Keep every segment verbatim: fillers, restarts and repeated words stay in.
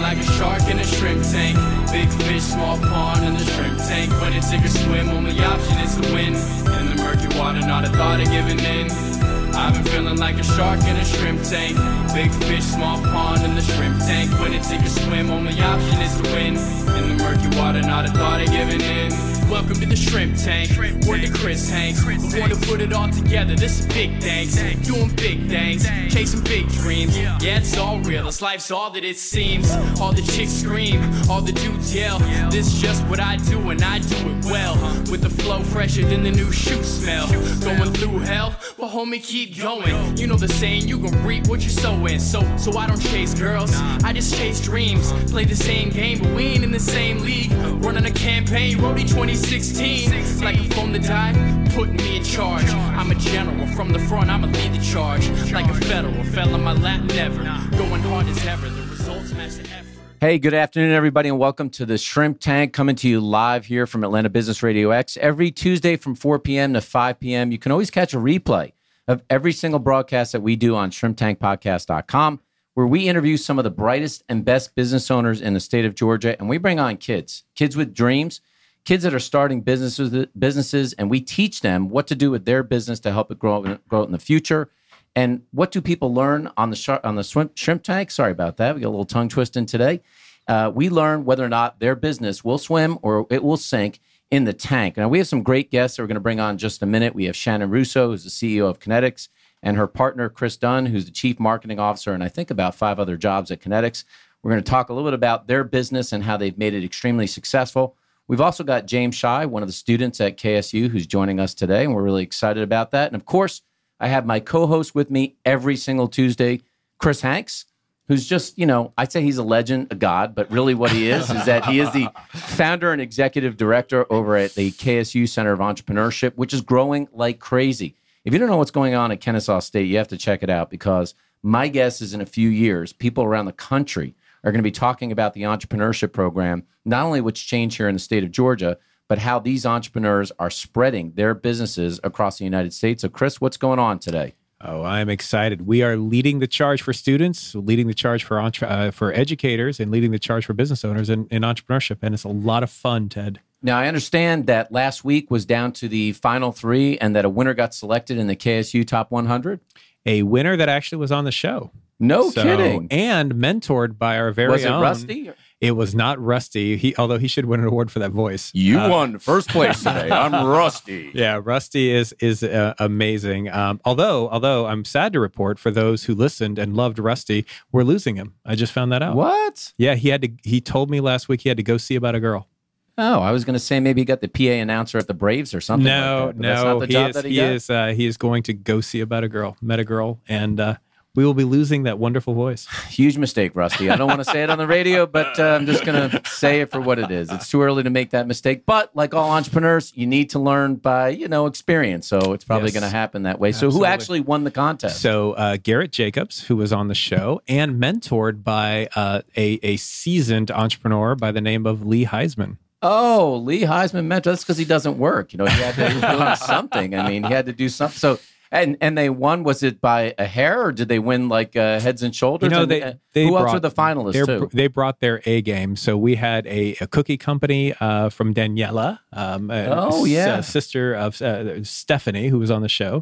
like a shark in a shrimp tank. Big fish, small pond in the shrimp tank. When it take a swim, only option is to win. In the murky water, not a thought of giving in. I've been feeling like a shark in a shrimp tank. Big fish, small pond in the shrimp tank. When it take a swim, only option is to win. In the murky water, not a thought of giving in. Welcome to the shrimp tank. Word to Chris Hanks. We want to put it all together. This is big thanks. Doing big things. Chasing big dreams. Yeah, it's all real. This life's all that it seems. All the chicks scream. All the dudes yell. This is just what I do and I do it well. With the flow fresher than the new shoe smell. Going through hell? Well, homie, keep going. You know the saying, you gon' reap what you're sowing. So, so I don't chase girls. I just chase dreams. Play the same game, but we ain't in the same league. Running a campaign, Roadie twenty sixteen. Like a phone to die, putting me in charge. I'm a general from the front, I'ma lead the charge. Like a federal, fell on my lap never. Going hard as ever, the results match the effort. Hey, good afternoon, everybody, and welcome to the Shrimp Tank, coming to you live here from Atlanta Business Radio X. Every Tuesday from four p.m. to five p.m. You can always catch a replay of every single broadcast that we do on shrimp tank podcast dot com, where we interview some of the brightest and best business owners in the state of Georgia, and we bring on kids, kids with dreams, kids that are starting businesses, businesses, and we teach them what to do with their business to help it grow, grow in the future. And what do people learn on the sh- on the shrimp, shrimp tank? Sorry about that. We got a little tongue twisting today. Uh, we learn whether or not their business will swim or it will sink in the tank. Now, we have some great guests that we're going to bring on in just a minute. We have Shannon Russo, who's the C E O of Kinetics, and her partner, Chris Dunn, who's the Chief Marketing Officer, and I think about five other jobs at Kinetics. We're going to talk a little bit about their business and how they've made it extremely successful. We've also got James Shy, one of the students at K S U, who's joining us today, and we're really excited about that. And of course, I have my co-host with me every single Tuesday, Chris Hanks, who's just, you know, I'd say he's a legend, a god, but really what he is is that he is the founder and executive director over at the K S U Center of Entrepreneurship, which is growing like crazy. If you don't know what's going on at Kennesaw State, you have to check it out, because my guess is in a few years, people around the country are going to be talking about the entrepreneurship program, not only what's changed here in the state of Georgia, but how these entrepreneurs are spreading their businesses across the United States. So, Chris, what's going on today? Oh, I'm excited. We are leading the charge for students, leading the charge for entre- uh, for educators, and leading the charge for business owners in, in entrepreneurship. And it's a lot of fun, Ted. Now, I understand that last week was down to the final three and that a winner got selected in the K S U Top one hundred. A winner that actually was on the show. No so, kidding. And mentored by our very was it own. Rusty? It was not Rusty. He, although he should win an award for that voice. You uh, won first place today. I'm Rusty. Yeah, Rusty is is uh, amazing. Um, although, although I'm sad to report, for those who listened and loved Rusty, we're losing him. I just found that out. What? Yeah, he had to. He told me last week he had to go see about a girl. Oh, I was going to say maybe he got the P A announcer at the Braves or something. No, like that, but no, that's not the he job is. that he, He got? is. Uh, he is going to go see about a girl. Met a girl, and uh, we will be losing that wonderful voice. Huge mistake, Rusty. I don't want to say it on the radio, but uh, I'm just going to say it for what it is. It's too early to make that mistake. But like all entrepreneurs, you need to learn by, you know, experience. So it's probably Yes. going to happen that way. So Absolutely. who actually won the contest? So uh, Garrett Jacobs, who was on the show and mentored by uh, a, a seasoned entrepreneur by the name of Lee Heisman. Oh, Lee Heisman mentor. That's because he doesn't work. You know, he had to he was doing something. I mean, he had to do something. So, and and they won. Was it by a hair, or did they win like uh, heads and shoulders? You know, and, they, uh, they who brought, else were the finalists too? They brought their A game. So we had a, a cookie company uh, from Daniela, um, a, Oh, yeah. s- sister of uh, Stephanie, who was on the show.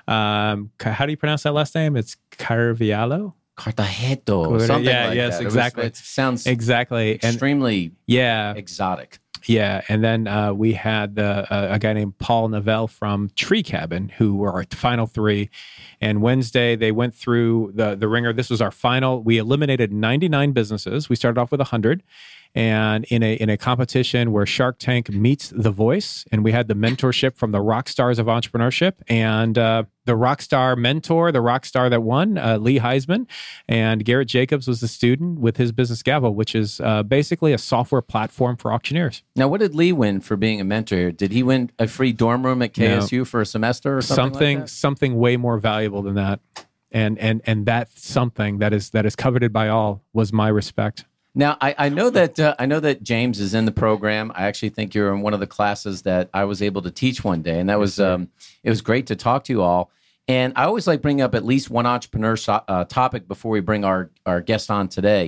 Um, how do you pronounce that last name? It's Carviallo. Cartajeto, something yeah, like yes, that. It was- exactly. It, sounds Exactly. And extremely yeah, exotic. Yeah, and then uh, we had the, uh, a guy named Paul Novell from Tree Cabin, who were our final three. And Wednesday, they went through the the ringer. This was our final. We eliminated ninety-nine businesses. We started off with one hundred. And in a in a competition where Shark Tank meets The Voice, and we had the mentorship from the rock stars of entrepreneurship, and uh, the rock star mentor, the rock star that won, uh, Lee Heisman, and Garrett Jacobs was the student with his business Gavel, which is uh, basically a software platform for auctioneers. Now, what did Lee win for being a mentor? Did he win a free dorm room at K S U no. for a semester or something? Something like that? something way more valuable than that, and and and that something that is that is coveted by all was my respect. Now, I, I know that uh, I know that James is in the program. I actually think you're in one of the classes that I was able to teach one day, and that was um, it was great to talk to you all. And I always like bringing up at least one entrepreneur so, uh, topic before we bring our our guest on today.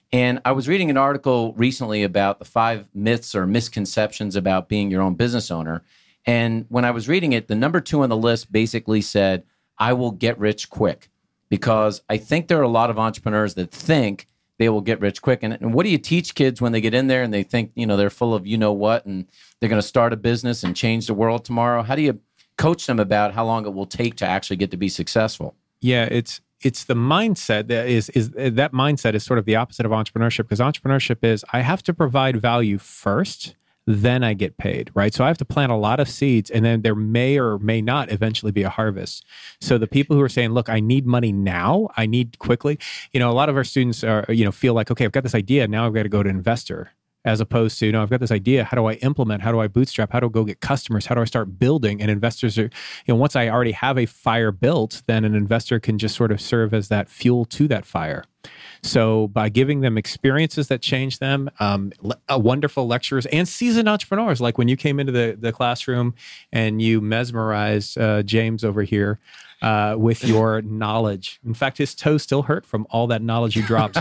And I was reading an article recently about the five myths or misconceptions about being your own business owner. And when I was reading it, the number two on the list basically said, I will get rich quick. Because I think there are a lot of entrepreneurs that think they will get rich quick. And, and what do you teach kids when they get in there and they think, you know, they're full of you know what, and they're going to start a business and change the world tomorrow? How do you coach them about how long it will take to actually get to be successful? Yeah, it's it's the mindset that is is that mindset is sort of the opposite of entrepreneurship, because entrepreneurship is I have to provide value first, then I get paid, right? So I have to plant a lot of seeds, and then there may or may not eventually be a harvest. So the people who are saying, look, I need money now, I need quickly, you know, a lot of our students are, you know, feel like, okay, I've got this idea, now I've got to go to investor, as opposed to, you know, I've got this idea, how do I implement, how do I bootstrap, how do I go get customers, how do I start building? And investors are, you know, once I already have a fire built, then an investor can just sort of serve as that fuel to that fire. So by giving them experiences that change them, um, le- wonderful lecturers and seasoned entrepreneurs, like when you came into the, the classroom and you mesmerized uh, James over here uh, with your knowledge. In fact, his toes still hurt from all that knowledge you dropped.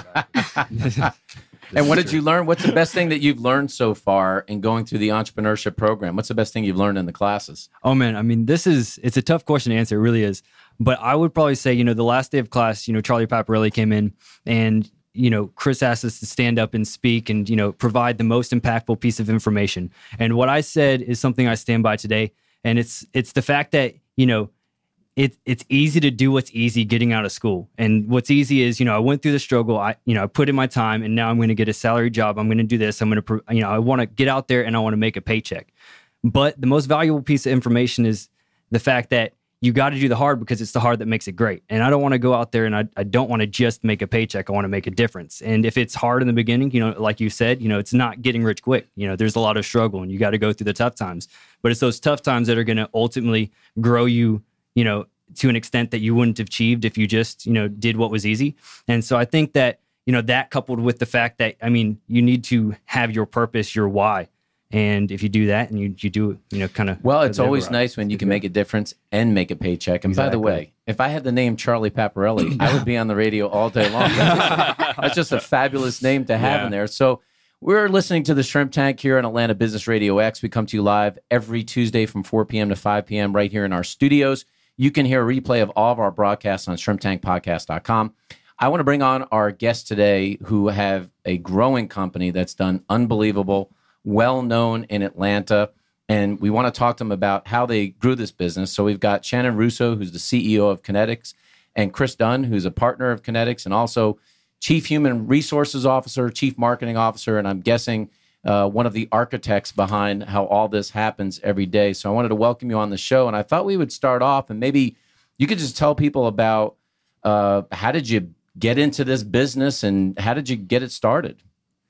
And what did you learn? What's the best thing that you've learned so far in going through the entrepreneurship program? What's the best thing you've learned in the classes? Oh, man. I mean, this is, it's a tough question to answer. It really is. But I would probably say, you know, the last day of class, you know, Charlie Paparelli came in and, you know, Chris asked us to stand up and speak and, you know, provide the most impactful piece of information. And what I said is something I stand by today. And it's, it's the fact that, you know, It, it's easy to do what's easy getting out of school. And what's easy is, you know, I went through the struggle. I, you know, I put in my time, and now I'm going to get a salary job. I'm going to do this. I'm going to, you know, I want to get out there and I want to make a paycheck. But the most valuable piece of information is the fact that you got to do the hard, because it's the hard that makes it great. And I don't want to go out there and I, I don't want to just make a paycheck. I want to make a difference. And if it's hard in the beginning, you know, like you said, you know, it's not getting rich quick. You know, there's a lot of struggle and you got to go through the tough times. But it's those tough times that are going to ultimately grow you, you know, to an extent that you wouldn't have achieved if you just, you know, did what was easy. And so I think that, you know, that coupled with the fact that, I mean, you need to have your purpose, your why. And if you do that and you you do, you know, kind of... Well, it's always nice when you can make a difference and make a paycheck. And Exactly. by the way, if I had the name Charlie Paparelli, I would be on the radio all day long. That's just, that's just a fabulous name to have Yeah. in there. So we're listening to the Shrimp Tank here on Atlanta Business Radio X. We come to you live every Tuesday from four p.m. to five p.m. right here in our studios. You can hear a replay of all of our broadcasts on shrimp tank podcast dot com. I want to bring on our guests today who have a growing company that's done unbelievable, well-known in Atlanta, and we want to talk to them about how they grew this business. So we've got Shannon Russo, who's the C E O of Kinetics, and Chris Dunn, who's a partner of Kinetics, and also Chief Human Resources Officer, Chief Marketing Officer, and I'm guessing uh, one of the architects behind how all this happens every day. So I wanted to welcome you on the show, and I thought we would start off, and maybe you could just tell people about uh, how did you get into this business, and how did you get it started?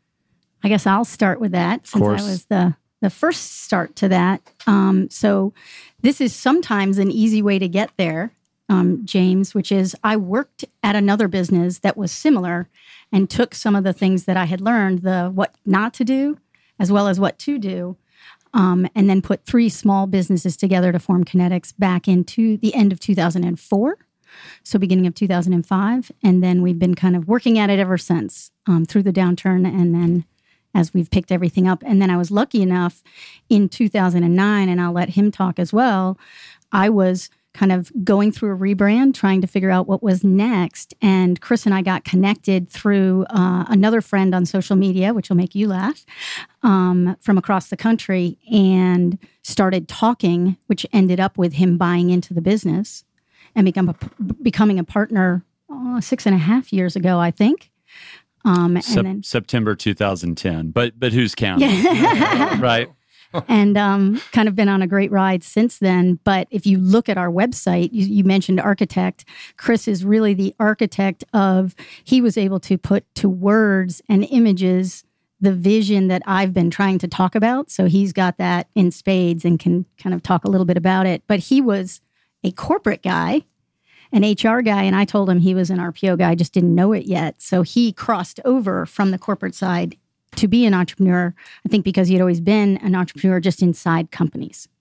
I guess I'll start with that, since course. I was the, the first start to that. Um, so this is sometimes an easy way to get there, um, James, which is I worked at another business that was similar and took some of the things that I had learned, the what not to do, as well as what to do, um, and then put three small businesses together to form Kinetics back into the end of two thousand four. So beginning of two thousand five. And then we've been kind of working at it ever since, um, through the downturn, and then as we've picked everything up. And then I was lucky enough in two thousand nine, and I'll let him talk as well, I was kind of going through a rebrand, trying to figure out what was next. And Chris and I got connected through uh, another friend on social media, which will make you laugh, um, from across the country, and started talking, which ended up with him buying into the business and become a, becoming a partner uh, six and a half years ago, I think. Um, and Sep- then September two thousand ten, but but who's counting? Yeah. Right. and um, kind of been on a great ride since then. But if you look at our website, you, you mentioned architect. Chris is really the architect of, he was able to put to words and images the vision that I've been trying to talk about. So he's got that in spades and can kind of talk a little bit about it. But he was a corporate guy, an H R guy, and I told him he was an R P O guy, just didn't know it yet. So he crossed over from the corporate side to be an entrepreneur, I think because he'd always been an entrepreneur just inside companies.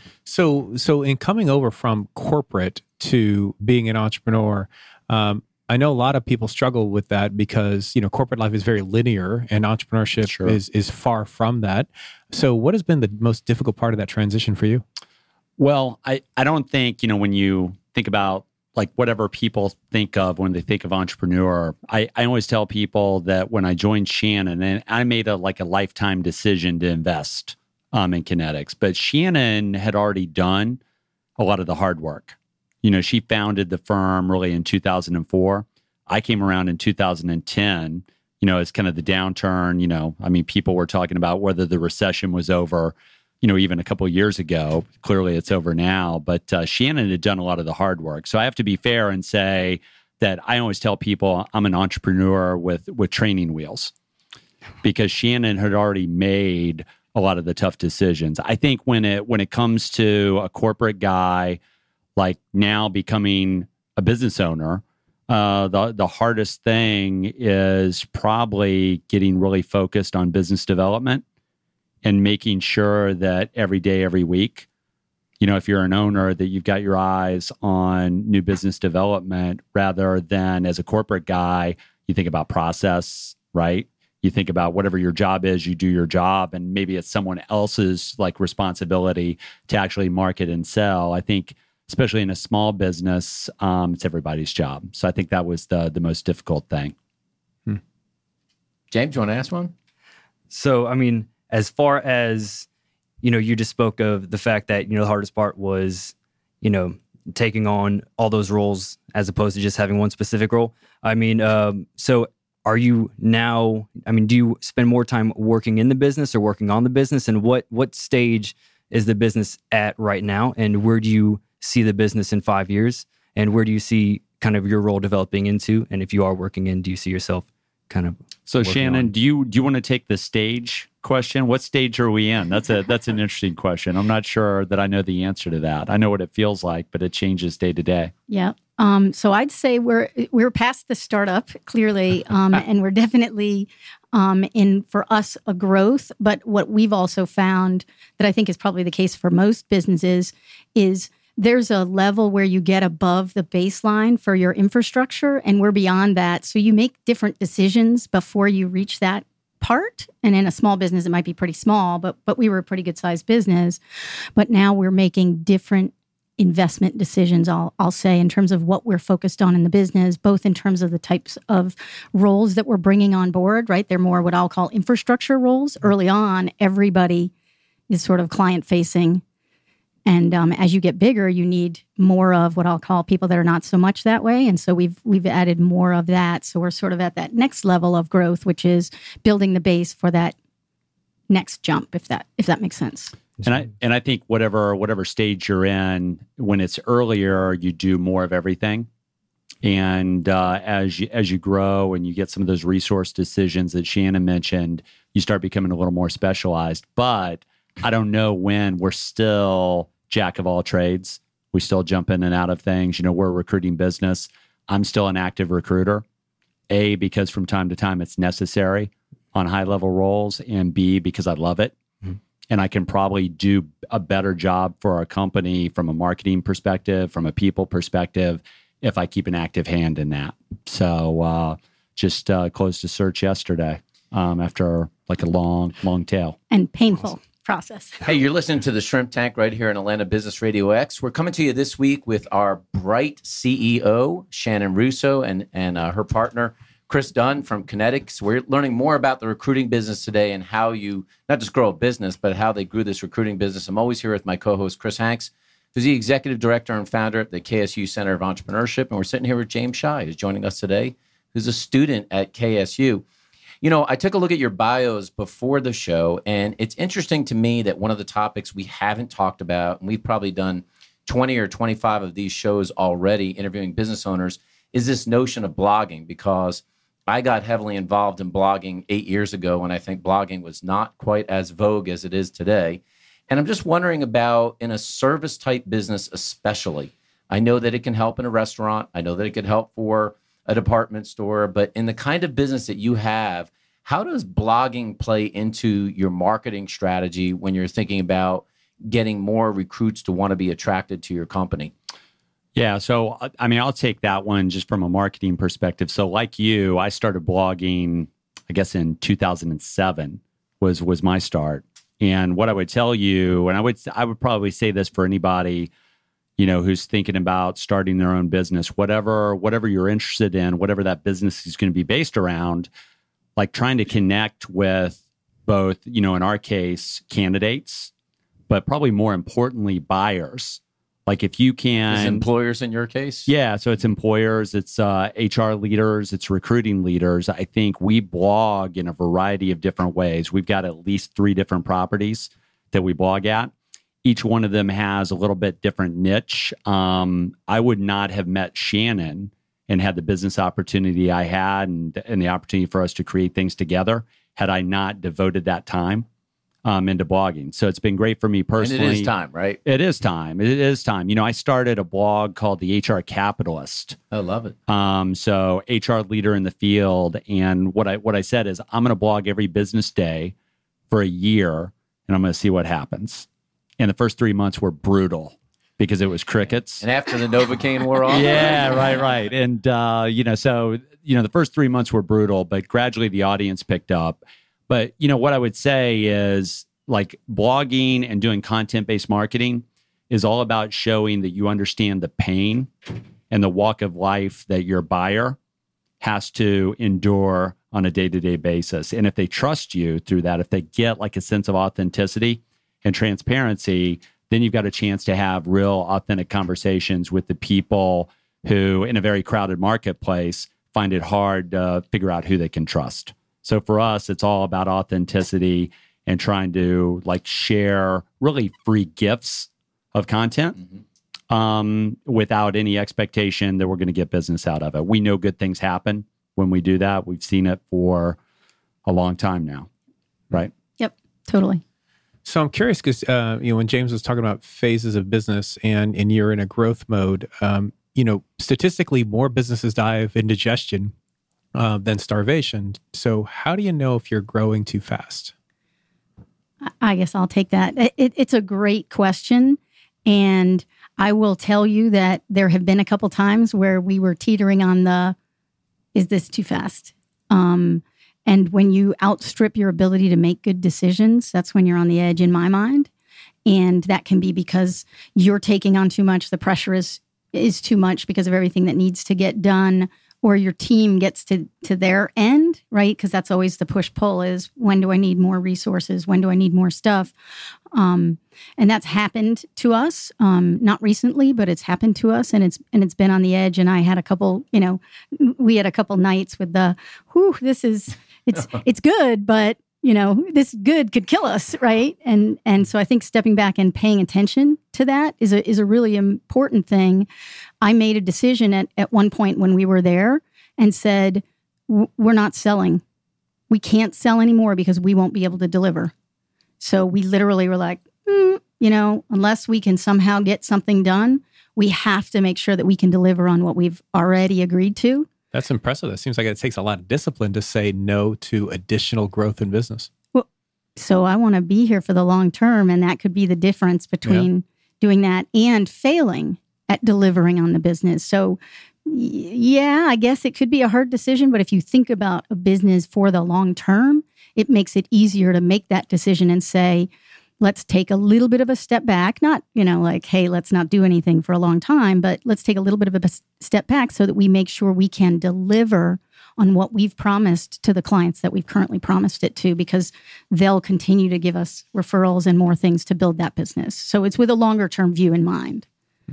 So, so in coming over from corporate to being an entrepreneur, um, I know a lot of people struggle with that because, you know, corporate life is very linear and entrepreneurship Sure. is is far from that. So what has been the most difficult part of that transition for you? Well, I, I don't think, you know, when you think about like whatever people think of when they think of entrepreneur, I, I always tell people that when I joined Shannon, and I made a like a lifetime decision to invest um, in Kinetics, but Shannon had already done a lot of the hard work. You know, she founded the firm really in two thousand four. I came around in two thousand ten, you know, as kind of the downturn, you know, I mean, people were talking about whether the recession was over, you know, even a couple of years ago. Clearly it's over now, but uh, Shannon had done a lot of the hard work. So I have to be fair and say that I always tell people I'm an entrepreneur with, with training wheels, because Shannon had already made a lot of the tough decisions. I think when it, when it comes to a corporate guy, like now becoming a business owner, uh, the, the hardest thing is probably getting really focused on business development and making sure that every day, every week, you know, if you're an owner, that you've got your eyes on new business development rather than as a corporate guy, you think about process, right? You think about whatever your job is, you do your job, and maybe it's someone else's like responsibility to actually market and sell. I think, especially in a small business, um, it's everybody's job. So I think that was the the most difficult thing. Hmm. James, you want to ask one? So, I mean, as far as, you know, you just spoke of the fact that, you know, the hardest part was, you know, taking on all those roles as opposed to just having one specific role. I mean, um, so are you now, I mean, do you spend more time working in the business or working on the business? And what what stage is the business at right now? And where do you see the business in five years? And where do you see kind of your role developing into? And if you are working in, do you see yourself kind of So Shannon, on? do you do you want to take the stage question? What stage are we in? That's a that's an interesting question. I'm not sure that I know the answer to that. I know what it feels like, but it changes day to day. Yeah. Um, so I'd say we're we're past the startup clearly, um, and we're definitely um, in, for us, a growth. But what we've also found that I think is probably the case for most businesses is there's a level where you get above the baseline for your infrastructure, and we're beyond that. So you make different decisions before you reach that part. And in a small business, it might be pretty small, but but we were a pretty good sized business. But now we're making different investment decisions, I'll, I'll say, in terms of what we're focused on in the business, both in terms of the types of roles that we're bringing on board, right? They're more what I'll call infrastructure roles. Early on, everybody is sort of client-facing. And um, as you get bigger, you need more of what I'll call people that are not so much that way. And so we've we've added more of that. So we're sort of at that next level of growth, which is building the base for that next jump, if that if that makes sense. And I and I think whatever whatever stage you're in, when it's earlier, you do more of everything. And uh, as you as you grow and you get some of those resource decisions that Shannon mentioned, you start becoming a little more specialized. But I don't know when we're still jack of all trades. We still jump in and out of things. You know, we're a recruiting business. I'm still an active recruiter. A, because from time to time it's necessary on high level roles, and B, because I love it. And I can probably do a better job for our company from a marketing perspective, from a people perspective, if I keep an active hand in that. So uh, just uh, closed a search yesterday um, after like a long, long tail. And painful process. Hey, you're listening to the Shrimp Tank right here in Atlanta Business Radio X. We're coming to you this week with our bright C E O, Shannon Russo, and, and uh, her partner, Chris Dunn from Kinetics. We're learning more about the recruiting business today and how you not just grow a business, but how they grew this recruiting business. I'm always here with my co-host, Chris Hanks, who's the executive director and founder at the K S U Center of Entrepreneurship. And we're sitting here with James Shy, who's joining us today, who's a student at K S U. You know, I took a look at your bios before the show, and it's interesting to me that one of the topics we haven't talked about, and we've probably done twenty or twenty-five of these shows already interviewing business owners, is this notion of blogging, because I got heavily involved in blogging eight years ago when I think blogging was not quite as vogue as it is today. And I'm just wondering about in a service type business, especially. I know that it can help in a restaurant. I know that it can help for a department store, but in the kind of business that you have, how does blogging play into your marketing strategy when you're thinking about getting more recruits to want to be attracted to your company? Yeah. So, I mean, I'll take that one just from a marketing perspective. So like you, I started blogging, I guess in two thousand seven was, was my start. And what I would tell you, and I would, I would probably say this for anybody, you know, who's thinking about starting their own business, whatever, whatever you're interested in, whatever that business is going to be based around, like trying to connect with both, you know, in our case, candidates, but probably more importantly, buyers. Like if you can... Is employers in your case? Yeah, so it's employers, it's uh, H R leaders, it's recruiting leaders. I think we blog in a variety of different ways. We've got at least three different properties that we blog at. Each one of them has a little bit different niche. Um, I would not have met Shannon and had the business opportunity I had and, and the opportunity for us to create things together had I not devoted that time um, into blogging. So it's been great for me personally. And it is time, right? It is time. It is time. You know, I started a blog called The H R Capitalist. I love it. Um, so H R leader in the field. And what I what I said is I'm going to blog every business day for a year, and I'm going to see what happens. And the first three months were brutal because it was crickets. And after the Novocaine wore off? Yeah, right, right. And, uh, you know, so, you know, the first three months were brutal, but gradually the audience picked up. But, you know, what I would say is like blogging and doing content-based marketing is all about showing that you understand the pain and the walk of life that your buyer has to endure on a day-to-day basis. And if they trust you through that, if they get like a sense of authenticity and transparency, then you've got a chance to have real authentic conversations with the people who, in a very crowded marketplace, find it hard to figure out who they can trust. So for us, it's all about authenticity and trying to like share really free gifts of content mm-hmm. um, without any expectation that we're going to get business out of it. We know good things happen when we do that. We've seen it for a long time now, right? Yep, totally. So I'm curious because uh, you know when James was talking about phases of business and and you're in a growth mode, um, you know statistically more businesses die of indigestion uh, than starvation. So how do you know if you're growing too fast? I guess I'll take that. It, it's a great question, and I will tell you that there have been a couple times where we were teetering on the, is this too fast? Um, And when you outstrip your ability to make good decisions, that's when you're on the edge in my mind. And that can be because you're taking on too much. The pressure is is too much because of everything that needs to get done, or your team gets to, to their end, right? Because that's always the push-pull is, when do I need more resources? When do I need more stuff? Um, and that's happened to us, um, not recently, but it's happened to us, and it's and it's been on the edge. And I had a couple, you know, we had a couple nights with the, whew, this is... It's it's good, but you know, this good could kill us, right? And and so I think stepping back and paying attention to that is a is a really important thing. I made a decision at, at one point when we were there and said, we're not selling. We can't sell anymore because we won't be able to deliver. So we literally were like, mm, you know, unless we can somehow get something done, we have to make sure that we can deliver on what we've already agreed to. That's impressive. It seems like it takes a lot of discipline to say no to additional growth in business. Well, so I want to be here for the long term, and that could be the difference between yeah. doing that and failing at delivering on the business. So, yeah, I guess it could be a hard decision, but if you think about a business for the long term, it makes it easier to make that decision and say, let's take a little bit of a step back. Not, you know, like, hey, let's not do anything for a long time, but let's take a little bit of a step back so that we make sure we can deliver on what we've promised to the clients that we've currently promised it to, because they'll continue to give us referrals and more things to build that business. So it's with a longer term view in mind.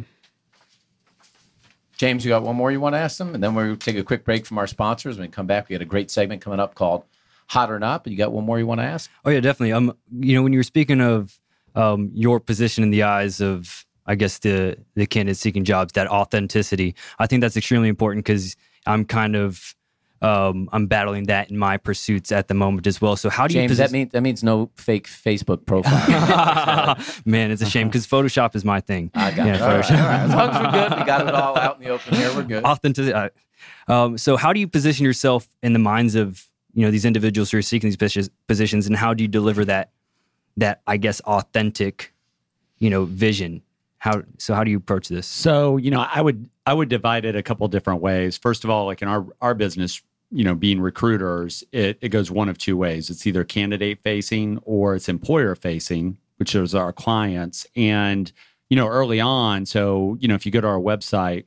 James, you got one more you want to ask them? And then we'll take a quick break from our sponsors. When we come back, we got a great segment coming up called Hot or Not, but you got one more you want to ask? Oh yeah, definitely. Um, you know, when you were speaking of um, your position in the eyes of, I guess, the the candidates seeking jobs, that authenticity, I think that's extremely important because I'm kind of um, I'm battling that in my pursuits at the moment as well. So how do James, you? James, that means that means no fake Facebook profile. Man, it's a shame because Photoshop is my thing. I got yeah, it. All right, all right. As long as we're good, we got it all out in the open here. We're good. Authenticity. Uh, um, so how do you position yourself in the minds of, you know, these individuals who are seeking these positions, and how do you deliver that, that I guess, authentic, you know, vision How so? How do you approach this? So, you know, I would I would divide it a couple different ways. First of all, like in our our business, you know, being recruiters, it, it goes one of two ways. It's either candidate facing or it's employer facing, which is our clients. And, you know, early on, so, you know, if you go to our website,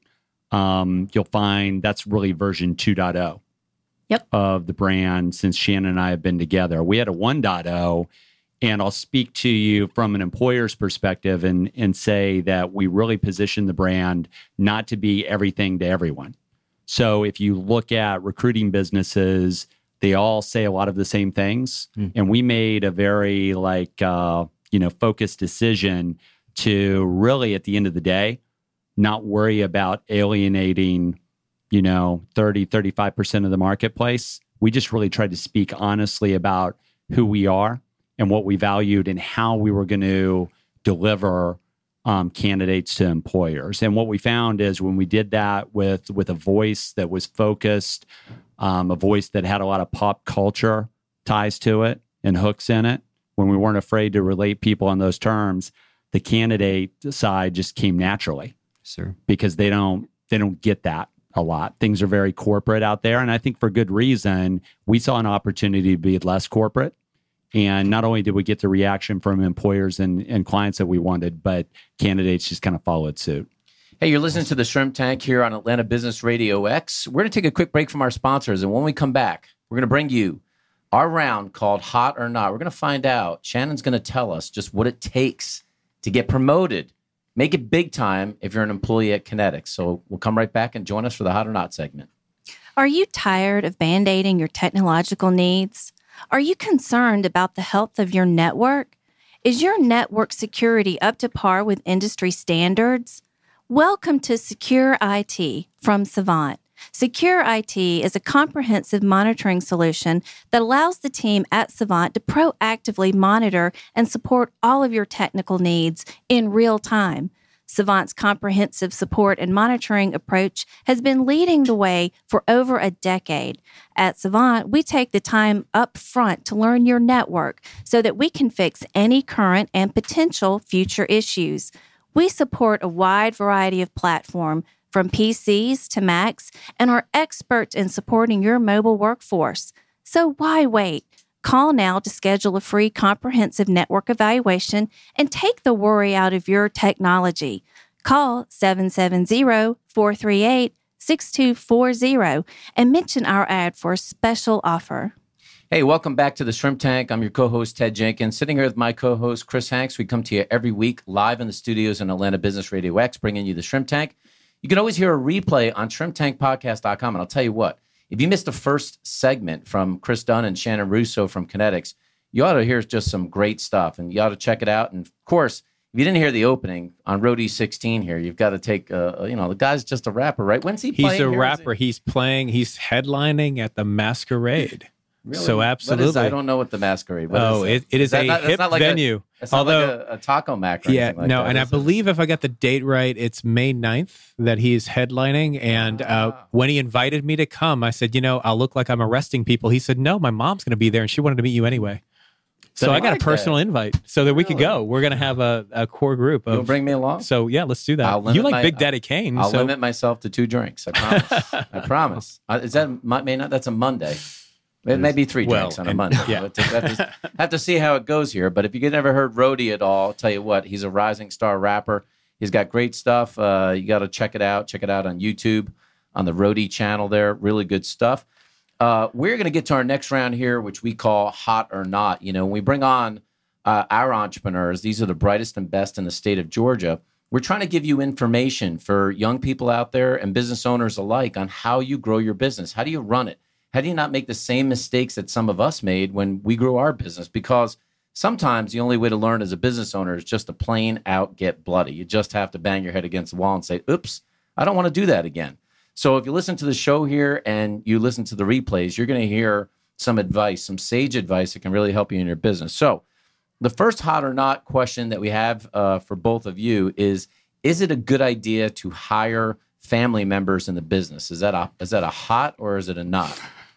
um, you'll find that's really version two point oh Yep. of the brand since Shannon and I have been together. We had a one point oh. And I'll speak to you from an employer's perspective and, and say that we really position the brand not to be everything to everyone. So if you look at recruiting businesses, they all say a lot of the same things. Mm. And we made a very like, uh, you know, focused decision to really, at the end of the day, not worry about alienating, you know, thirty, thirty-five percent of the marketplace. We just really tried to speak honestly about who we are and what we valued and how we were going to deliver um, candidates to employers. And what we found is when we did that with, with a voice that was focused, um, a voice that had a lot of pop culture ties to it and hooks in it, when we weren't afraid to relate people on those terms, the candidate side just came naturally. Sure. Because they don't they don't get that a lot. Things are very corporate out there. And I think for good reason, we saw an opportunity to be less corporate. And not only did we get the reaction from employers and, and clients that we wanted, but candidates just kind of followed suit. Hey, you're listening to the Shrimp Tank here on Atlanta Business Radio X. We're going to take a quick break from our sponsors. And when we come back, we're going to bring you our round called Hot or Not. We're going to find out. Shannon's going to tell us just what it takes to get promoted. Make it big time if you're an employee at Kinetics. So we'll come right back and join us for the Hot or Not segment. Are you tired of band-aiding your technological needs? Are you concerned about the health of your network? Is your network security up to par with industry standards? Welcome to Secure I T from Savant. Secure I T is a comprehensive monitoring solution that allows the team at Savant to proactively monitor and support all of your technical needs in real time. Savant's comprehensive support and monitoring approach has been leading the way for over a decade. At Savant, we take the time up front to learn your network so that we can fix any current and potential future issues. We support a wide variety of platforms, from P Cs to Macs, and are experts in supporting your mobile workforce. So why wait? Call now to schedule a free comprehensive network evaluation and take the worry out of your technology. Call seven seven zero, four three eight, six two four zero and mention our ad for a special offer. Hey, welcome back to the Shrimp Tank. I'm your co-host, Ted Jenkins, sitting here with my co-host, Chris Hanks. We come to you every week live in the studios in Atlanta Business Radio X, bringing you the Shrimp Tank. You can always hear a replay on shrimp tank podcast dot com. And I'll tell you what, if you missed the first segment from Chris Dunn and Shannon Russo from Kinetics, you ought to hear just some great stuff, and you ought to check it out. And, of course, if you didn't hear the opening on Roadie sixteen here, you've got to take, uh, you know, the guy's just a rapper, right? When's he playing? He's a here? rapper. He... He's playing, he's headlining at the Masquerade. Really? So absolutely. What is, I don't know what the Masquerade. What oh, is it, it is, is a not, hip not like venue. A, it's not Although, like a, a taco mac or yeah, anything like no, that, and I it? believe if I got the date right, it's May ninth that he's headlining. And ah. uh, when he invited me to come, I said, you know, I'll look like I'm arresting people. He said, no, my mom's going to be there, and she wanted to meet you anyway. So, so I got like a personal that. invite so that we really? could go. We're going to have a, a core group. Of, You'll bring me along? So, yeah, let's do that. You like my, Big Daddy Kane. I'll so. limit myself to two drinks. I promise. I promise. Uh, is that, may not, that's a Monday. It may be three well, drinks on a and, Monday. Yeah. Have, to, have to see how it goes here. But if you've never heard Roadie at all, I'll tell you what, he's a rising star rapper. He's got great stuff. Uh, you got to check it out. Check it out on YouTube, on the Roadie channel there. Really good stuff. Uh, we're going to get to our next round here, which we call Hot or Not. You know, when we bring on uh, our entrepreneurs, these are the brightest and best in the state of Georgia. We're trying to give you information for young people out there and business owners alike on how you grow your business. How do you run it? How do you not make the same mistakes that some of us made when we grew our business? Because sometimes the only way to learn as a business owner is just to plain out get bloody. You just have to bang your head against the wall and say, oops, I don't want to do that again. So if you listen to the show here and you listen to the replays, you're going to hear some advice, some sage advice that can really help you in your business. So the first hot or not question that we have uh, for both of you is, is it a good idea to hire family members in the business? Is that a, is that a hot or is it a not?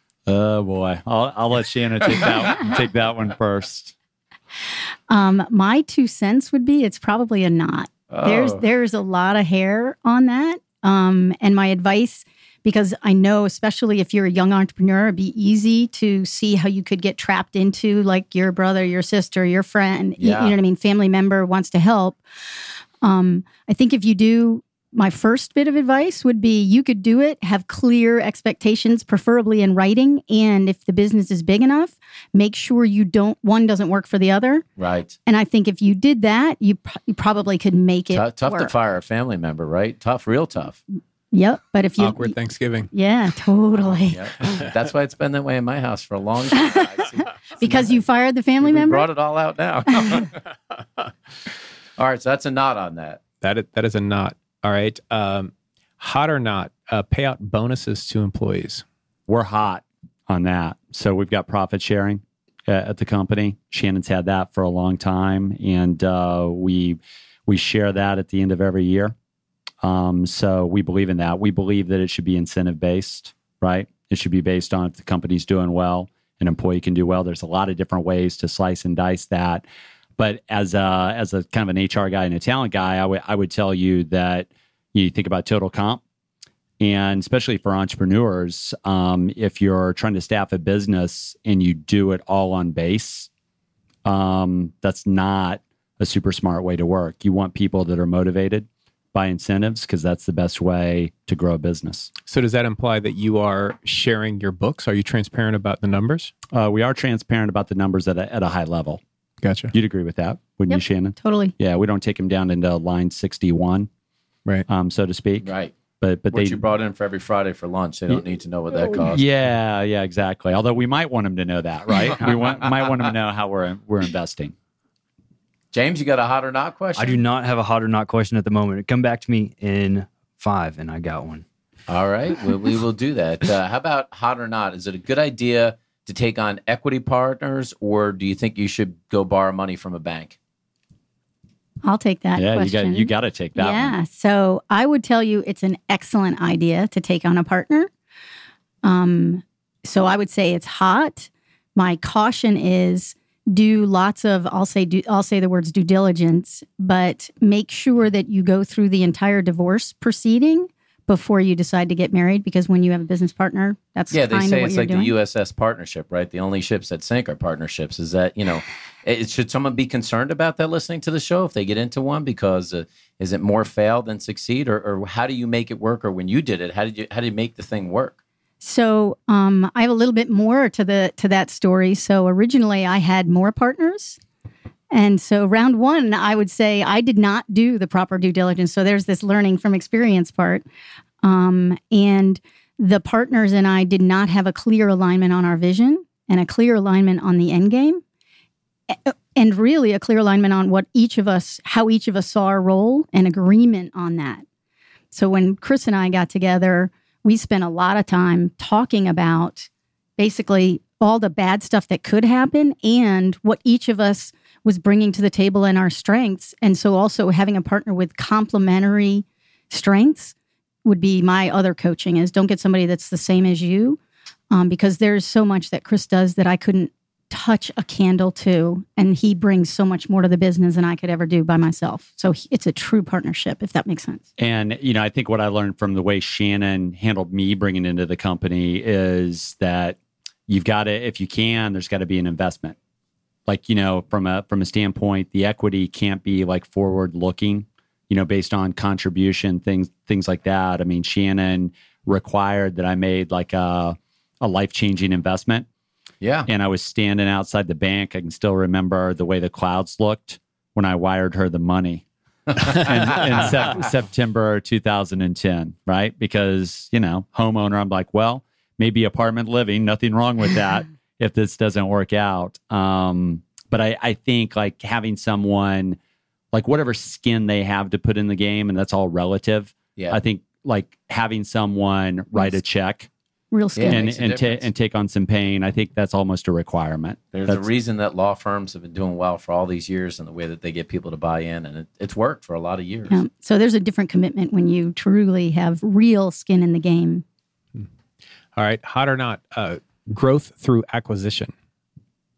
Oh boy, I'll I'll let Shannon take that take that one first. Um, my two cents would be it's probably a not. There's there's a lot of hair on that. Um, and my advice, because I know, especially if you're a young entrepreneur, it'd be easy to see how you could get trapped into like your brother, your sister, your friend, Yeah. you, you know what I mean, family member wants to help. Um, I think if you do, my first bit of advice would be you could do it, have clear expectations, preferably in writing. And if the business is big enough, make sure you don't, one doesn't work for the other. Right. And I think if you did that, you, pr- you probably could make it Tough, tough to work. fire a family member, right? Tough, real tough. Yep. But if you, Awkward Thanksgiving. yeah, totally. Yeah. That's why it's been that way in my house for a long time. I see- Because you fired the family we member? brought it all out now. All right, so that's a knot on that. That is, that is a not. All right. Um, hot or not, uh, pay out bonuses to employees. We're hot on that. So we've got profit sharing uh, at the company. Shannon's had that for a long time, and uh, we we share that at the end of every year. Um, so we believe in that. We believe that it should be incentive based, right? It should be based on if the company's doing well, an employee can do well. There's a lot of different ways to slice and dice that. But as a as a kind of an H R guy and a talent guy, I would I would tell you that you think about total comp, and especially for entrepreneurs, um, if you're trying to staff a business and you do it all on base, um, that's not a super smart way to work. You want people that are motivated by incentives because that's the best way to grow a business. So does that imply that you are sharing your books? Are you transparent about the numbers? Uh, we are transparent about the numbers at a, at a high level. Gotcha. You'd agree with that, wouldn't Yep. you, Shannon? Totally. Yeah, we don't take them down into line sixty-one, Right. um, so to speak. Right. But but What they you brought in for every Friday for lunch, they don't need to know what that costs. Yeah, yeah, exactly. Although we might want them to know that, right? we want, might want them to know how we're we're investing. James, you got a hot or not question? I do not have a hot or not question at the moment. Come back to me in five, and I got one. All right, well, we will do that. Uh, how about hot or not? Is it a good idea to take on equity partners, or do you think you should go borrow money from a bank? I'll take that yeah, question. you got you got to take that yeah. one. So I would tell you it's an excellent idea to take on a partner. Um, so I would say it's hot. My caution is do lots of, I'll say, do, I'll say the words due diligence, but make sure that you go through the entire divorce proceeding before you decide to get married, because when you have a business partner, that's Yeah, they kind say of what it's you're like doing. the U S S partnership, right? The only ships that sink are partnerships. Is that, you know, it, should someone be concerned about that listening to the show if they get into one? Because uh, is it more fail than succeed, or, or how do you make it work? Or when you did it, how did you how did you make the thing work? So um, I have a little bit more to the to that story. So originally I had more partners. And so round one, I would say I did not do the proper due diligence. So there's this learning from experience part. Um, and the partners and I did not have a clear alignment on our vision and a clear alignment on the end game. And really a clear alignment on what each of us, how each of us saw our role, and agreement on that. So when Chris and I got together, we spent a lot of time talking about basically all the bad stuff that could happen and what each of us was bringing to the table and our strengths. And so also having a partner with complementary strengths would be my other coaching, is don't get somebody that's the same as you, um, because there's so much that Chris does that I couldn't touch a candle to, and he brings so much more to the business than I could ever do by myself. So he, it's a true partnership, if that makes sense. And, you know, I think what I learned from the way Shannon handled me bringing into the company is that you've got to, if you can, there's got to be an investment. Like, you know, from a from a standpoint, the equity can't be like forward looking, you know, based on contribution, things things like that. I mean, Shannon required that I made like a, a life-changing investment. Yeah. And I was standing outside the bank. I can still remember the way the clouds looked when I wired her the money in, in sep- September two thousand ten, right? Because, you know, homeowner, I'm like, well, maybe apartment living, nothing wrong with that if this doesn't work out. Um, but I, I think like having someone, like whatever skin they have to put in the game, and that's all relative. Yeah. I think like having someone write a check Real skill. Yeah. and makes a and, ta- difference. and take on some pain, I think that's almost a requirement. There's That's- a reason that law firms have been doing well for all these years, and the way that they get people to buy in, and it, it's worked for a lot of years. Yeah. So there's a different commitment when you truly have real skin in the game. All right. Hot or not, uh, growth through acquisition.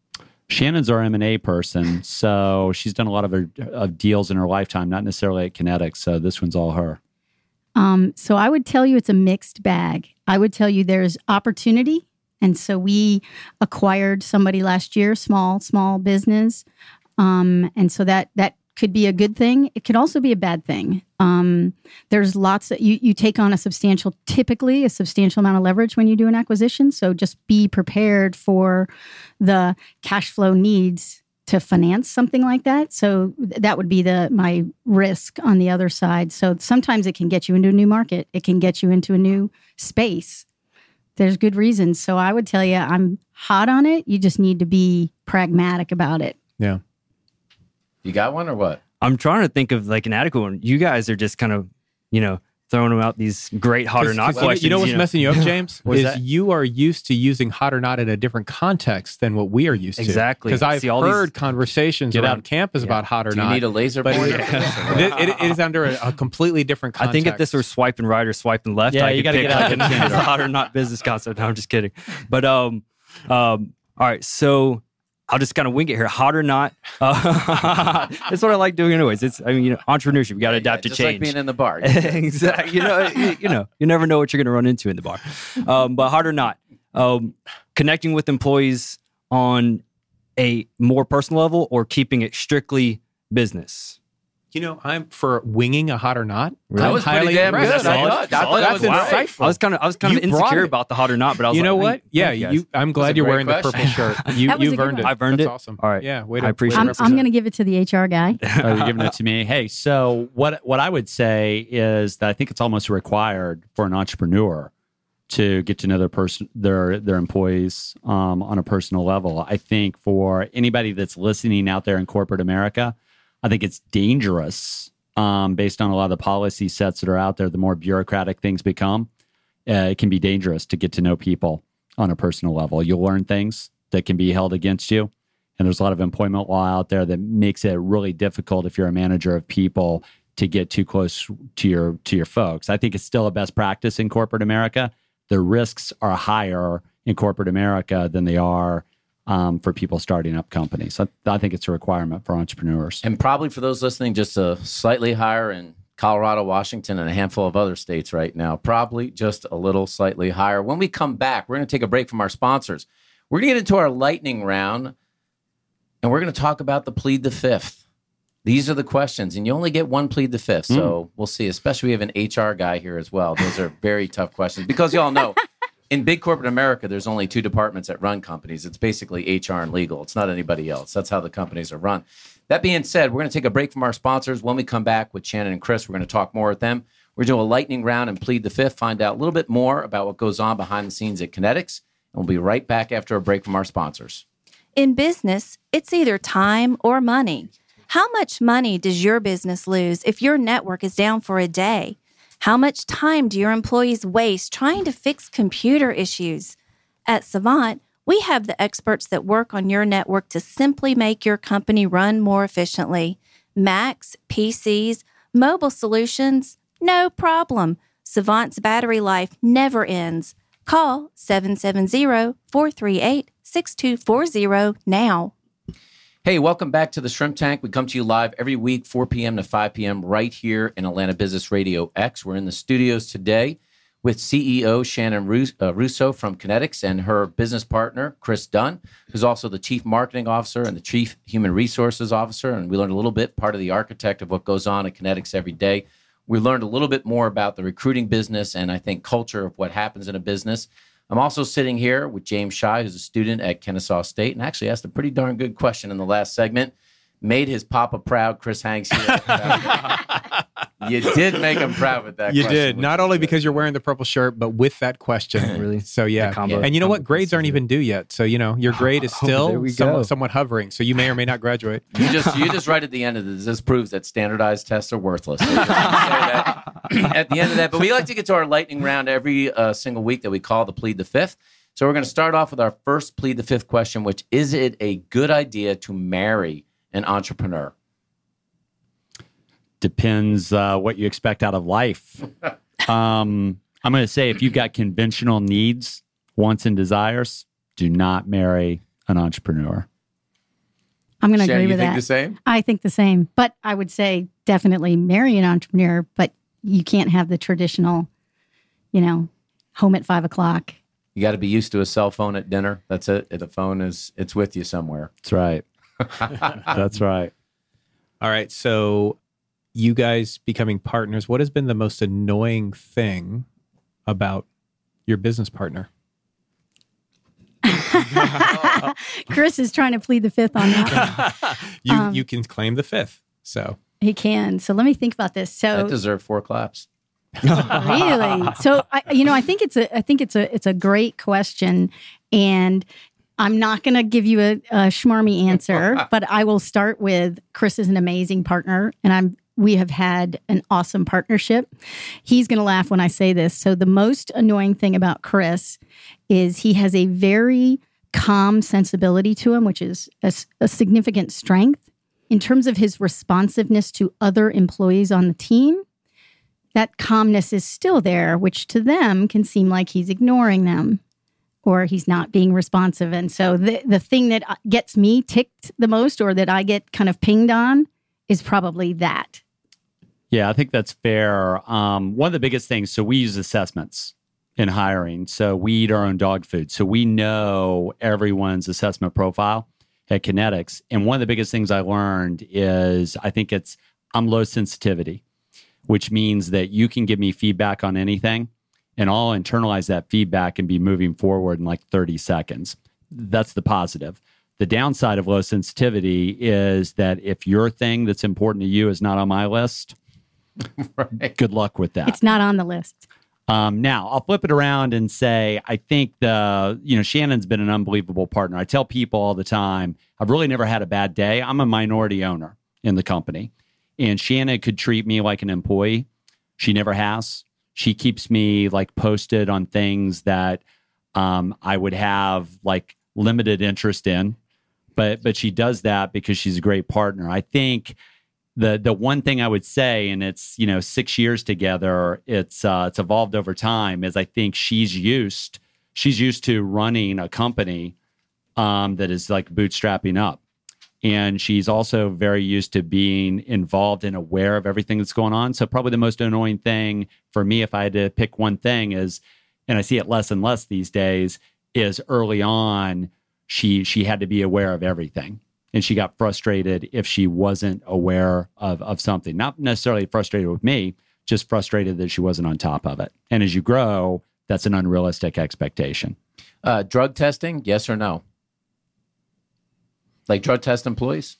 Shannon's our M and A person, so she's done a lot of, her, of deals in her lifetime, not necessarily at Kinetics. So this one's all her. Um, so I would tell you it's a mixed bag. I would tell you there's opportunity. And so we acquired somebody last year, small, small business. Um, and so that that could be a good thing. It could also be a bad thing. Um, there's lots of, you, you take on a substantial, typically a substantial amount of leverage when you do an acquisition. So just be prepared for the cash flow needs to finance something like that. So that would be the my risk on the other side. So sometimes it can get you into a new market. It can get you into a new space. There's good reasons. So I would tell you, I'm hot on it. You just need to be pragmatic about it. Yeah. You got one or what? I'm trying to think of like an adequate one. You guys are just kind of, you know, throwing out these great hot or not questions. You know what's you know? messing you up, James? What's is that? you are used to using hot or not in a different context than what we are used to. Exactly. Because I've See, all heard these- conversations Get around out. campus Yeah. about hot or Do you not. need a laser but pointer? it, it, it is under a, a completely different I context. think if this were swiping right or swiping left, Yeah, I you could gotta pick get out like of the an candidate. hot or not business concept. No, I'm just kidding. But um, um, all right, so I'll just kind of wing it here. Hot or not? Uh, that's what I like doing, anyways. It's I mean, you know, entrepreneurship. You got to Yeah, adapt just to change. like being in the bar. Exactly. You know, you, you know, you never know what you're going to run into in the bar. Um, but hard or not, um, connecting with employees on a more personal level or keeping it strictly business. You know, I'm for winging a hot or not. That I'm was pretty highly damn impressed. good. I Solid. thought, I thought Solid. that was That's great. insightful. I was kind of, I was kind You of brought insecure it. about the hot or not, but I was You know like, what? thank Yeah, you guys. you. I'm That's a glad you're great wearing question. the purple shirt. You, That was a you've good earned one. it. I've earned That's it. awesome. All right. Yeah, way I to, appreciate way it. to I'm, I'm represent. going to give it to the H R guy. Oh, you're giving it to me. Hey, so what what I would say is that I think it's almost required for an entrepreneur to get to know their person, their their employees um, on a personal level. I think for anybody that's listening out there in corporate America, I think it's dangerous um, based on a lot of the policy sets that are out there. The more bureaucratic things become, uh, it can be dangerous to get to know people on a personal level. You'll learn things that can be held against you. And there's a lot of employment law out there that makes it really difficult if you're a manager of people to get too close to your to your folks. I think it's still a best practice in corporate America. The risks are higher in corporate America than they are um, for people starting up companies. So I think it's a requirement for entrepreneurs. And probably for those listening, just a slightly higher in Colorado, Washington, and a handful of other states right now. Probably just a little slightly higher. When we come back, we're going to take a break from our sponsors. We're going to get into our lightning round, and we're going to talk about the plead the fifth. These are the questions, and you only get one plead the fifth. So we'll see, especially we have an H R guy here as well. Those are very tough questions because you all know in big corporate America, there's only two departments that run companies. It's basically H R and legal. It's not anybody else. That's how the companies are run. That being said, we're going to take a break from our sponsors. When we come back with Shannon and Chris, we're going to talk more with them. We're doing a lightning round and plead the fifth, find out a little bit more about what goes on behind the scenes at Kinetics. And we'll be right back after a break from our sponsors. In business, it's either time or money. How much money does your business lose if your network is down for a day? How much time do your employees waste trying to fix computer issues? At Savant, we have the experts that work on your network to simply make your company run more efficiently. Macs, P Cs, mobile solutions, no problem. Savant's battery life never ends. Call seven seven zero, four three eight, six two four zero now. Hey, welcome back to the Shrimp Tank. We come to you live every week, four p.m. to five p.m. right here in Atlanta Business Radio X. We're in the studios today with C E O Shannon Rus- uh, Russo from Kinetics and her business partner, Chris Dunn, who's also the Chief Marketing Officer and the Chief Human Resources Officer. And we learned a little bit, part of the architect of what goes on at Kinetics every day. We learned a little bit more about the recruiting business and I think culture of what happens in a business. I'm also sitting here with James Shy, who's a student at Kennesaw State, and actually asked a pretty darn good question in the last segment. Made his papa proud, Chris Hanks here. You did make him proud with that You question. did. which Not is only good. because you're wearing the purple shirt, but with that question. Really? So, yeah. The combo- And you know what? combo Grades aren't piece of it. even due yet. So, you know, your grade is Oh, there still we some- go. somewhat hovering. So you may or may not graduate. You just you just right at the end of this. This proves that standardized tests are worthless. So just say that at the end of that. But we like to get to our lightning round every uh, single week that we call the Plead the Fifth. So we're going to start off with our first Plead the Fifth question, which is it a good idea to marry an entrepreneur? Depends uh, what you expect out of life. Um, I'm going to say if you've got conventional needs, wants, and desires, do not marry an entrepreneur. I'm going to Shannon, agree you with think that. the same? I think the same. But I would say definitely marry an entrepreneur, but you can't have the traditional, you know, home at five o'clock. You got to be used to a cell phone at dinner. That's it. The phone is, it's with you somewhere. That's right. That's right. All right. So you guys becoming partners, what has been the most annoying thing about your business partner? Chris is trying to plead the fifth on that. you Um, you can claim the fifth. So He can. So let me think about this. So That deserved four claps. really, so I, you know, I think it's a, I think it's a, it's a great question, and I'm not going to give you a, a schmarmy answer, but I will start with Chris is an amazing partner, and I'm. We have had an awesome partnership. He's going to laugh when I say this. So the most annoying thing about Chris is he has a very calm sensibility to him, which is a, a significant strength. In terms of his responsiveness to other employees on the team, that calmness is still there, which to them can seem like he's ignoring them or he's not being responsive. And so the, the thing that gets me ticked the most, or that I get kind of pinged on, is probably that. Yeah, I think that's fair. Um, one of the biggest things, so we use assessments in hiring. So we eat our own dog food. So we know everyone's assessment profile at Kinetics. And one of the biggest things I learned is I think it's I'm low sensitivity, which means that you can give me feedback on anything and I'll internalize that feedback and be moving forward in like thirty seconds. That's the positive. The downside of low sensitivity is that if your thing that's important to you is not on my list, right. Good luck with that. It's not on the list. Um, now, I'll flip it around and say, I think the, you know, Shannon's been an unbelievable partner. I tell people all the time, I've really never had a bad day. I'm a minority owner in the company. And Shannon could treat me like an employee. She never has. She keeps me like posted on things that um, I would have like limited interest in. But but she does that because she's a great partner. I think the the one thing I would say, and it's, you know, six years together, it's uh, it's evolved over time, is I think she's used she's used to running a company um, that is like bootstrapping up. And she's also very used to being involved and aware of everything that's going on. So probably the most annoying thing for me, if I had to pick one thing, is, and I see it less and less these days, is early on, she she had to be aware of everything. And she got frustrated if she wasn't aware of, of something. Not necessarily frustrated with me, just frustrated that she wasn't on top of it. And as you grow, that's an unrealistic expectation. Uh, drug testing, yes or no? Like drug test employees?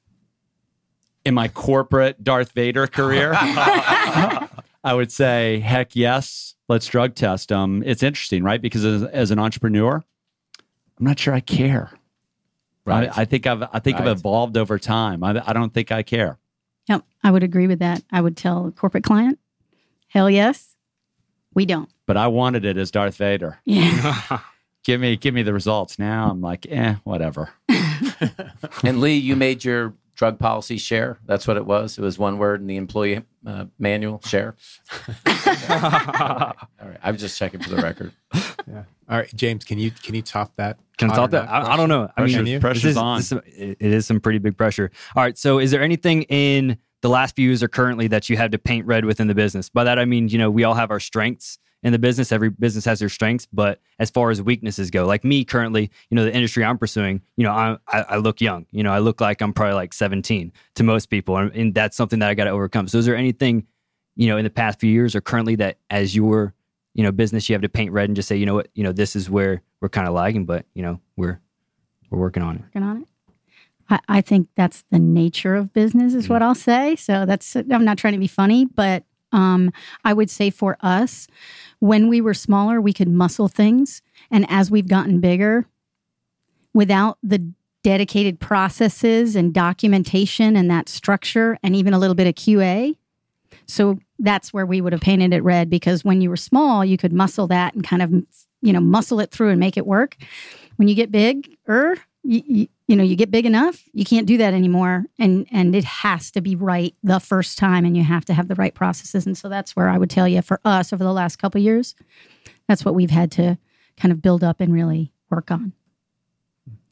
In my corporate Darth Vader career, I would say, heck yes, let's drug test them. It's interesting, right? Because as, as an entrepreneur, I'm not sure I care. Right. I, I think I've I think Right. I've evolved over time. I, I don't think I care. Yep, I would agree with that. I would tell a corporate client, hell yes, we don't. But I wanted it as Darth Vader. Yeah. Give me give me the results. Now I'm like, eh, whatever. And Lee, you made your drug policy share. That's what it was. It was one word in the employee uh, manual, share. All right. I was just checking for the record. yeah. All right, James, can you can you top that? Can I Hot talk or that? not I, I don't know. I Pressure mean, on you? Pressure's this is, on. this is- it it is some pretty big pressure. All right. So, is there anything in the last few years or currently that you had to paint red within the business? By that, I mean, you know, we all have our strengths in the business. Every business has their strengths, but as far as weaknesses go, like me currently, you know, the industry I'm pursuing, you know, I I, I look young. You know, I look like I'm probably like seventeen to most people, and, and that's something that I got to overcome. So, is there anything, you know, in the past few years or currently that as your, you know, business, you have to paint red and just say, you know what, you know, this is where we're kind of lagging, but you know, we're we're working on it. Working on it. I, I think that's the nature of business, is what I'll say. So that's, I'm not trying to be funny, but um, I would say for us, when we were smaller, we could muscle things. And as we've gotten bigger, without the dedicated processes and documentation and that structure and even a little bit of Q A, so that's where we would have painted it red, because when you were small, you could muscle that and kind of, you know, muscle it through and make it work. When you get bigger, you, you, you know, you get big enough, you can't do that anymore. And and it has to be right the first time, and you have to have the right processes. And so that's where I would tell you, for us over the last couple of years, that's what we've had to kind of build up and really work on.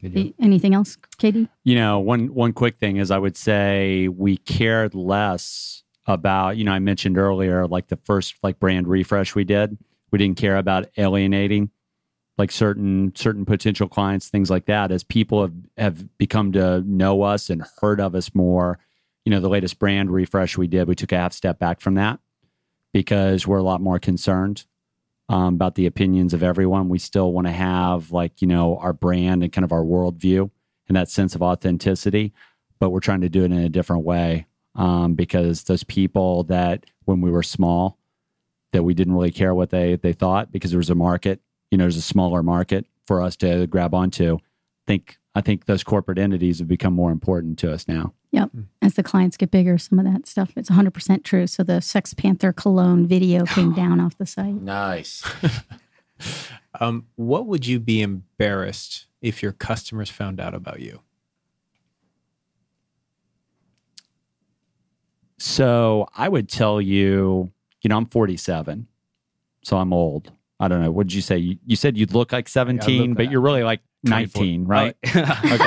The- anything else, Katie? You know, one one quick thing is I would say we cared less about, you know, I mentioned earlier, like the first like brand refresh we did. We didn't care about alienating like certain certain potential clients, things like that. As people have, have become to know us and heard of us more, you know, the latest brand refresh we did, we took a half step back from that because we're a lot more concerned um, about the opinions of everyone. We still want to have like, you know, our brand and kind of our worldview and that sense of authenticity, but we're trying to do it in a different way um, because those people that when we were small, that we didn't really care what they they thought because there was a market, you know, there's a smaller market for us to grab onto. I think I think those corporate entities have become more important to us now. Yep. As the clients get bigger, some of that stuff, it's one hundred percent true. So the Sex Panther cologne video came down off the site. Nice. Um, what would you be embarrassed if your customers found out about you? So I would tell you, you know, I'm forty-seven, so I'm old. I don't know. What did you say? You, you said you'd look like seventeen, look but that. you're really like nineteen, right? Oh,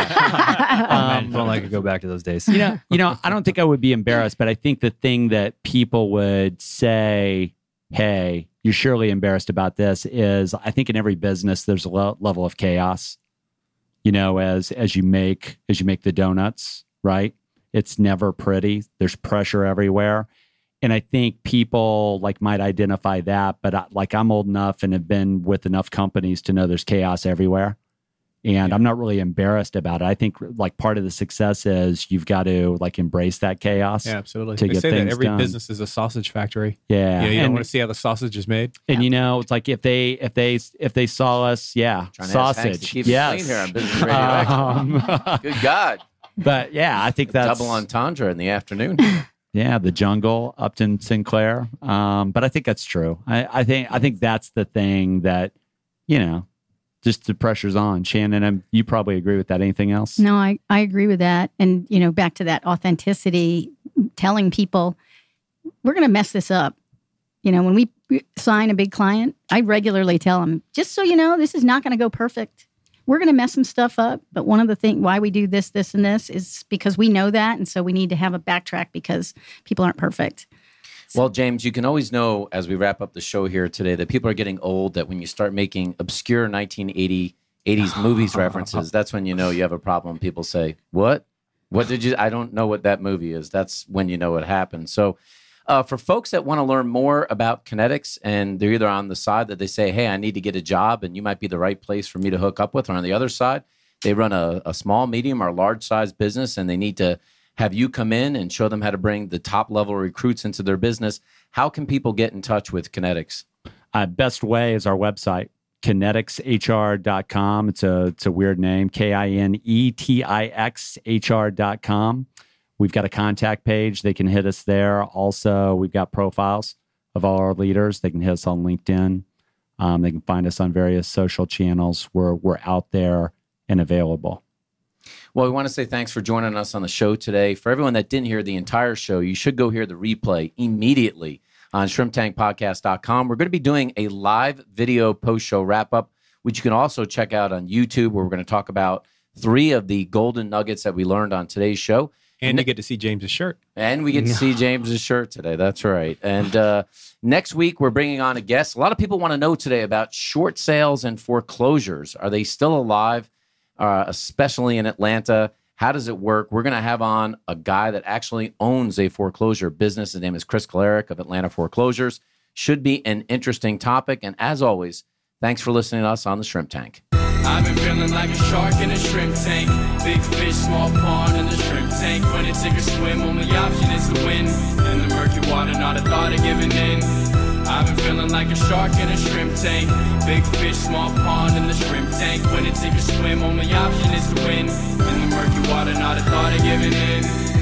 okay. Um, um, don't like to go back to those days. you know, you know, I don't think I would be embarrassed, but I think the thing that people would say, "Hey, you're surely embarrassed about this," is I think in every business there's a lo- level of chaos. You know, as as you make as you make the donuts, right? It's never pretty. There's pressure everywhere. And I think people like might identify that, but I, like I'm old enough and have been with enough companies to know there's chaos everywhere. And Yeah. I'm not really embarrassed about it. I think like part of the success is you've got to like embrace that chaos. Yeah, absolutely. To They get say that things every done. business is a sausage factory. Yeah. Yeah, you don't and, want to see how the sausage is made. and you know, it's like if they if they if they saw us, yeah, Trying to ask Hanks to sausage. keep it Yes. clean here on Business Radio X. Um, Good God. but yeah, I think that's Double entendre in the afternoon. Yeah, the jungle, Upton Sinclair. Um, but I think that's true. I, I think I think that's the thing that, you know, just the pressure's on. Shannon, um, you probably agree with that. Anything else? No, I, I agree with that. And, you know, back to that authenticity, telling people, we're going to mess this up. You know, when we sign a big client, I regularly tell them, just so you know, this is not going to go perfect. We're going to mess some stuff up. But one of the things why we do this, this, and this is because we know that. And so we need to have a backtrack because people aren't perfect. Well, James, you can always know as we wrap up the show here today that people are getting old, that when you start making obscure nineteen eighties movies references, that's when you know you have a problem. People say, what? What did you, I don't know what that movie is. That's when you know what happened. So uh, for folks that want to learn more about Kinetics and they're either on the side that they say, hey, I need to get a job and you might be the right place for me to hook up with, or on the other side, they run a, a small, medium, or large size business and they need to have you come in and show them how to bring the top level recruits into their business. How can people get in touch with Kinetics? Uh, best way is our website, kinetics h r dot com. It's a it's a weird name, K I N E T I X H R dot com. We've got a contact page. They can hit us there. Also, we've got profiles of all our leaders. They can hit us on LinkedIn. Um, they can find us on various social channels. We're we're out there and available. Well, we want to say thanks for joining us on the show today. For everyone that didn't hear the entire show, you should go hear the replay immediately on shrimp tank podcast dot com. We're going to be doing a live video post-show wrap-up, which you can also check out on YouTube, where we're going to talk about three of the golden nuggets that we learned on today's show. And you get to see James's shirt. And we get to see James's shirt today. That's right. And uh, next week, we're bringing on a guest. A lot of people want to know today about short sales and foreclosures. Are they still alive, uh, especially in Atlanta? How does it work? We're going to have on a guy that actually owns a foreclosure business. His name is Chris Kalarick of Atlanta Foreclosures. Should be an interesting topic. And as always, thanks for listening to us on the Shrimp Tank. I've been feeling like a shark in a shrimp tank. Big fish, small pond in the shrimp tank. When it's sink or swim, only option is to win. In the murky water, not a thought of giving in. I've been feeling like a shark in a shrimp tank. Big fish, small pond in the shrimp tank. When it's sink or swim, only option is to win. In the murky water, not a thought of giving in.